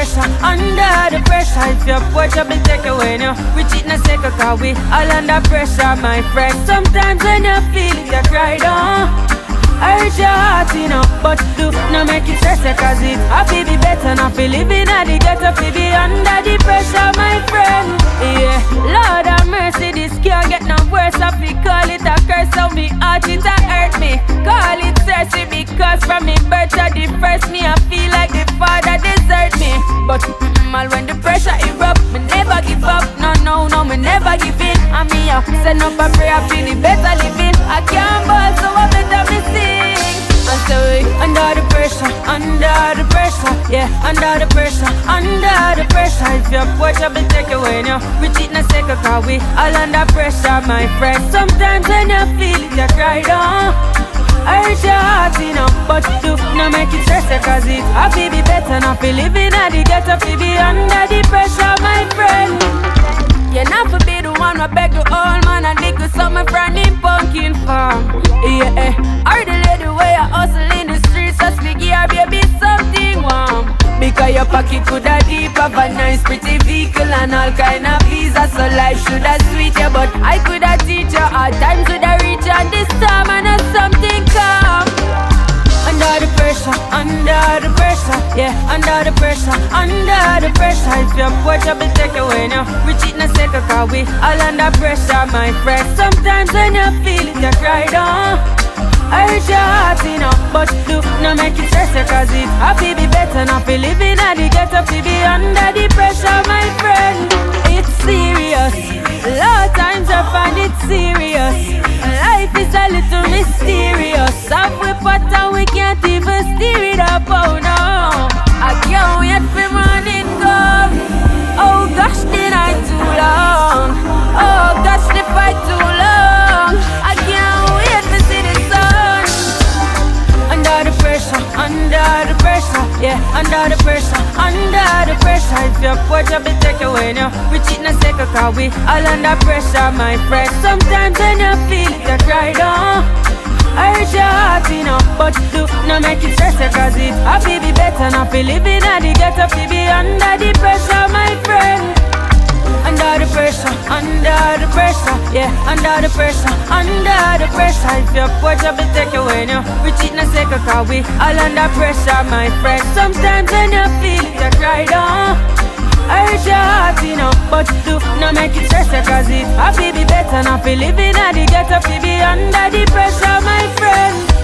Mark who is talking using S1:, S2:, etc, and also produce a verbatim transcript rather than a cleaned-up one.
S1: pressure, under the pressure. If you're poor, trouble take away now. We cheat in a second, cause we all under pressure, my friend. Sometimes when you feel it, you cry down. Hurt your heart, you know, but do not make it stress, cause it I feel be better, not feel living at the ghetto, feel be under the pressure, my friend. Yeah, Lord have mercy, this can't get no worse. I feel call it a curse, so me heart it a hurt me. Call it thirsty because from me birth to the first me, I feel like the father desert me. But mm, all when the pressure erupt, me never give up. No, no, no, me never give in. And me up, send up a prayer, feel it better living. I can't ball, so I better me sing. And so we under the pressure, under the pressure, yeah, under the pressure, under the pressure. If you're poor, trouble take away now. We cheat in a second, cause we all under pressure, my friend. Sometimes when you feel it, you cry down. Hurt your heart, you know, but do not make it stress, cause it I feel be better, not feel living at the ghetto, feel be under the pressure, my friend. You're not for be the one who beg the old man and lick with some friend in pumpkin farm. Yeah, eh. Or the lady way I hustle in the streets, just me give her baby something warm. Because your pocket could have deep, have a nice pretty vehicle and all kind of visa. So life should have sweet you, but I could have teach you. Hard times would have reach you, and this time I know something come. Under the pressure, under the pressure, yeah, under the pressure, under the pressure. If you're poor, trouble take away now. We cheat in a second, cause we all under pressure, my friend. Sometimes when you feel it, you cry down. Hurt your heart, you know, but do not make it stress, cause it I feel be better, not feel living at the ghetto, feel be under the pressure, my friend. It's serious, a lot of times I find it serious. Life is a little mysterious. Up we pot and we can't even steer it up, oh no. I can't wait for morning come. Oh gosh, did I too long? Oh gosh, the fight too long. I can't wait to see the sun. Under the pressure, under the pressure, yeah, under the pressure, under the pressure. If you're poor, trouble take away now. We cheat in a second, cause we all under pressure, my friend. Sometimes when you feel it, you cry down. Hurt your heart, you know, but do not make it stress, cause it I feel be better, not feel living at the ghetto, feel be under the pressure, my friend. Under the pressure, under the pressure, yeah, under the pressure, under the pressure. If you're poor, trouble take away now. We cheat in a second, cause we all under pressure, my friend. Sometimes when you feel it, you cry down. Hurt your heart, you know, but do not make it stress, cause it I feel be better, not feel living at the ghetto, feel be under the pressure, my friend.